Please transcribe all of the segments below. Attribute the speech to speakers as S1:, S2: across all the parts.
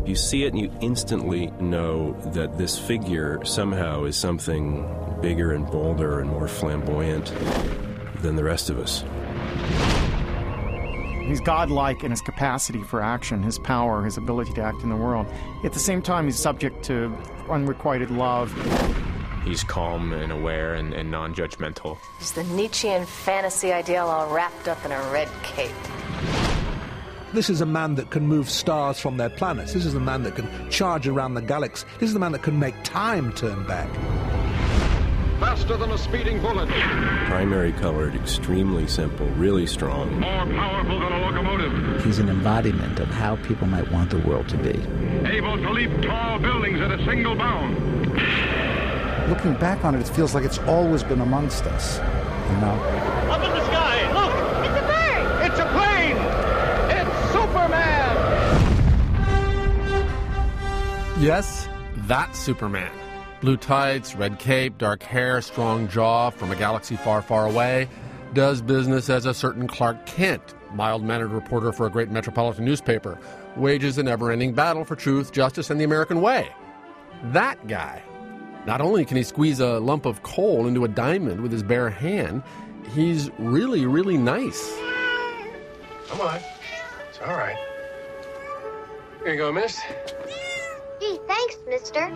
S1: You see it and you instantly know that this figure somehow is something bigger and bolder and more flamboyant than the rest of us.
S2: He's godlike in his capacity for action, his power, his ability to act in the world. At the same time, he's subject to unrequited love.
S3: He's calm and aware and non-judgmental.
S4: He's the Nietzschean fantasy ideal all wrapped up in a red cape.
S5: This is a man that can move stars from their planets. This is a man that can charge around the galaxy. This is the man that can make time turn back.
S6: Faster than a speeding bullet.
S1: Primary colored, extremely simple, really strong.
S6: More powerful than a locomotive.
S7: He's an embodiment of how people might want the world to be.
S6: Able to leap tall buildings at a single bound.
S8: Looking back on it, it feels like it's always been amongst us, you know?
S6: Up in the sky, look!
S4: It's a bird!
S6: It's a plane! It's Superman!
S9: Yes, that's Superman. Blue tights, red cape, dark hair, strong jaw, from a galaxy far, far away. Does business as a certain Clark Kent, mild-mannered reporter for a great metropolitan newspaper. Wages a never-ending battle for truth, justice, and the American way. That guy. Not only can he squeeze a lump of coal into a diamond with his bare hand, he's really, really nice.
S10: Come on. It's all right. Here you go, miss.
S11: Gee, thanks, mister.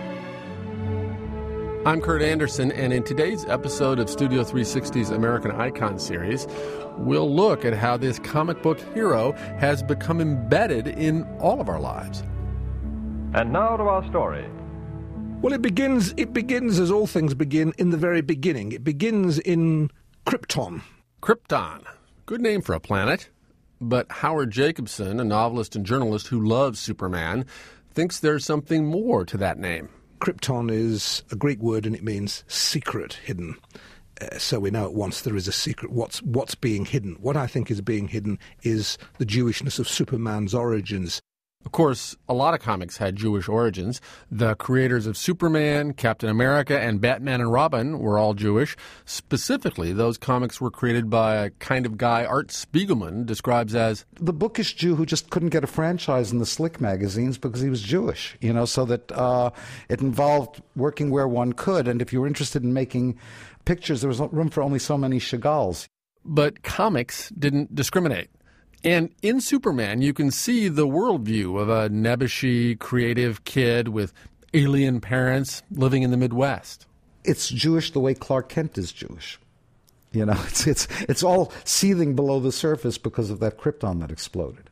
S9: I'm Kurt Anderson, and in today's episode of Studio 360's American Icon series, we'll look at how this comic book hero has become embedded in all of our lives.
S12: And now to our story.
S5: Well, it begins as all things begin, in the very beginning. It begins in Krypton.
S9: Krypton. Good name for a planet. But Howard Jacobson, a novelist and journalist who loves Superman, thinks there's something more to that name.
S5: Krypton is a Greek word and it means secret, hidden. So we know at once there is a secret. What's being hidden? What I think is being hidden is the Jewishness of Superman's origins.
S9: Of course, a lot of comics had Jewish origins. The creators of Superman, Captain America, and Batman and Robin were all Jewish. Specifically, those comics were created by a kind of guy Art Spiegelman describes as
S8: the bookish Jew who just couldn't get a franchise in the slick magazines because he was Jewish, you know, so that it involved working where one could. And if you were interested in making pictures, there was room for only so many Chagalls.
S9: But comics didn't discriminate. And in Superman, you can see the worldview of a nebbishy, creative kid with alien parents living in the Midwest.
S8: It's Jewish the way Clark Kent is Jewish. You know, it's all seething below the surface because of that Krypton that exploded.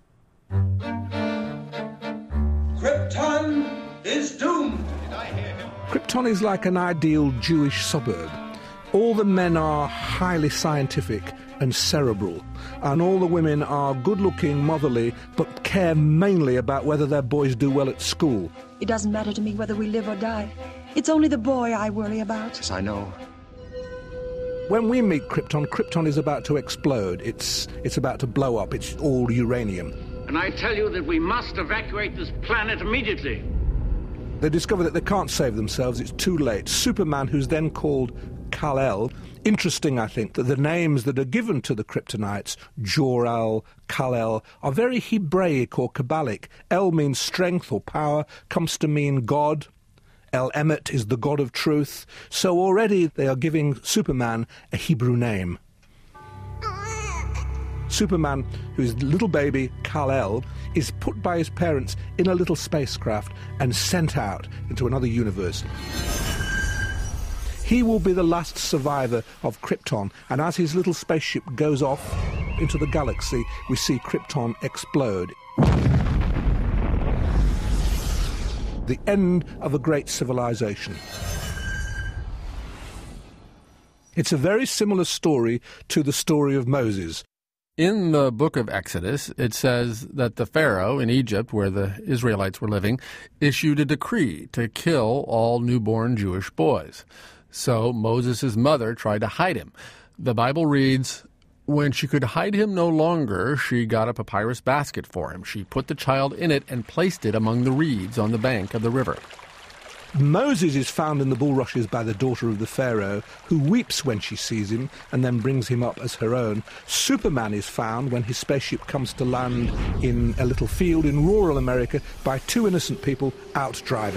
S13: Krypton is doomed.
S5: Krypton is like an ideal Jewish suburb. All the men are highly scientific and cerebral, and all the women are good-looking, motherly, but care mainly about whether their boys do well at school.
S14: It doesn't matter to me whether we live or die. It's only the boy I worry about.
S10: Yes, I know.
S5: When we meet Krypton, Krypton is about to explode. It's about to blow up. It's all uranium.
S13: And I tell you that we must evacuate this planet immediately.
S5: They discover that they can't save themselves. It's too late. Superman, who's then called Kal-El. Interesting, I think, that the names that are given to the Kryptonites, Jor-El, Kal-El, are very Hebraic or Kabbalic. El means strength or power, comes to mean God. El-Emet is the God of truth. So already they are giving Superman a Hebrew name. Superman, who is little baby Kal-El, is put by his parents in a little spacecraft and sent out into another universe. He will be the last survivor of Krypton, and as his little spaceship goes off into the galaxy, we see Krypton explode. The end of a great civilization. It's a very similar story to the story of Moses.
S9: In the book of Exodus, it says that the Pharaoh in Egypt, where the Israelites were living, issued a decree to kill all newborn Jewish boys. So Moses' mother tried to hide him. The Bible reads, when she could hide him no longer, she got a papyrus basket for him. She put the child in it and placed it among the reeds on the bank of the river.
S5: Moses is found in the bulrushes by the daughter of the Pharaoh, who weeps when she sees him and then brings him up as her own. Superman is found when his spaceship comes to land in a little field in rural America by two innocent people out driving.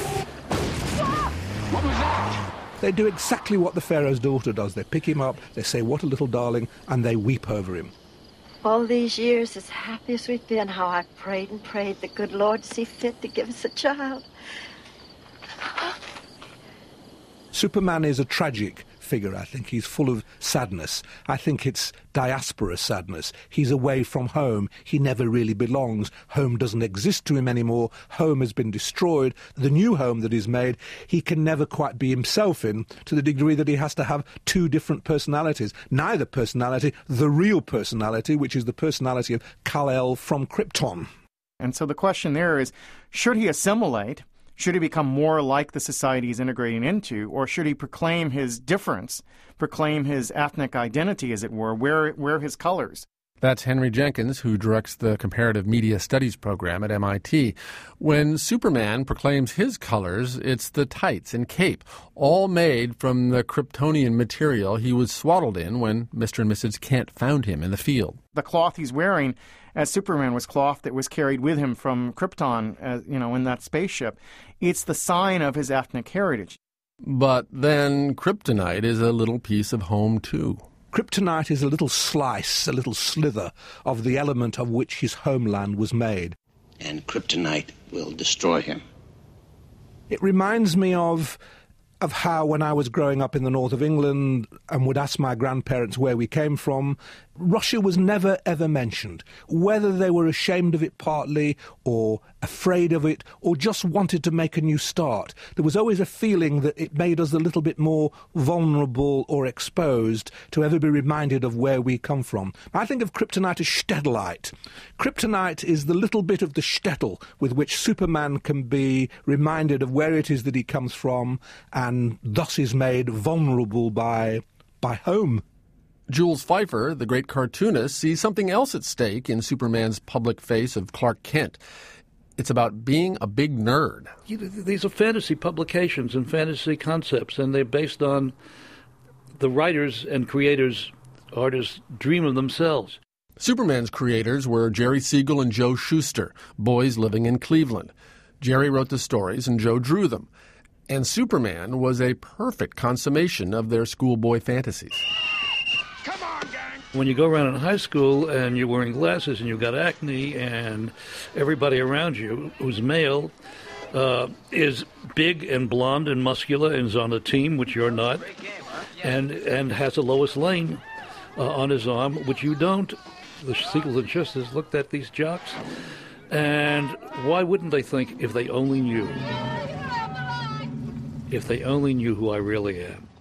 S13: What was that?
S5: They do exactly what the Pharaoh's daughter does. They pick him up, they say, "What a little darling," and they weep over him.
S15: All these years, as happy as we've been, how I've prayed and prayed the good Lord see fit to give us a child.
S5: Superman is a tragic figure, I think. He's full of sadness. I think it's diaspora sadness. He's away from home. He never really belongs. Home doesn't exist to him anymore. Home has been destroyed. The new home that is made, he can never quite be himself in, to the degree that he has to have two different personalities. Neither personality, the real personality, which is the personality of Kal-El from Krypton.
S2: And so the question there is, should he assimilate? Should he become more like the society he's integrating into, or should he proclaim his difference, proclaim his ethnic identity, as it were, wear his colors?
S9: That's Henry Jenkins, who directs the Comparative Media Studies program at MIT. When Superman proclaims his colors, it's the tights and cape, all made from the Kryptonian material he was swaddled in when Mr. and Mrs. Kent found him in the field.
S2: The cloth he's wearing as Superman was cloth that was carried with him from Krypton, in that spaceship. It's the sign of his ethnic heritage.
S9: But then kryptonite is a little piece of home, too.
S5: Kryptonite is a little slice, a little slither of the element of which his homeland was made.
S16: And kryptonite will destroy him.
S5: It reminds me of how, when I was growing up in the north of England and would ask my grandparents where we came from, Russia was never, ever mentioned. Whether they were ashamed of it partly, or afraid of it, or just wanted to make a new start, there was always a feeling that it made us a little bit more vulnerable or exposed to ever be reminded of where we come from. I think of kryptonite as shtetlite. Kryptonite is the little bit of the shtetl with which Superman can be reminded of where it is that he comes from, and thus is made vulnerable by home.
S9: Jules Feiffer, the great cartoonist, sees something else at stake in Superman's public face of Clark Kent. It's about being a big nerd.
S17: These are fantasy publications and fantasy concepts, and they're based on the writers and creators, artists' dream of themselves.
S9: Superman's creators were Jerry Siegel and Joe Shuster, boys living in Cleveland. Jerry wrote the stories and Joe drew them. And Superman was a perfect consummation of their schoolboy fantasies.
S17: When you go around in high school and you're wearing glasses and you've got acne and everybody around you who's male is big and blonde and muscular and is on a team, which you're not, and has a Lois Lane on his arm, which you don't, the Siegel and Schusters looked at these jocks, and why wouldn't they think, if they only knew who I really am?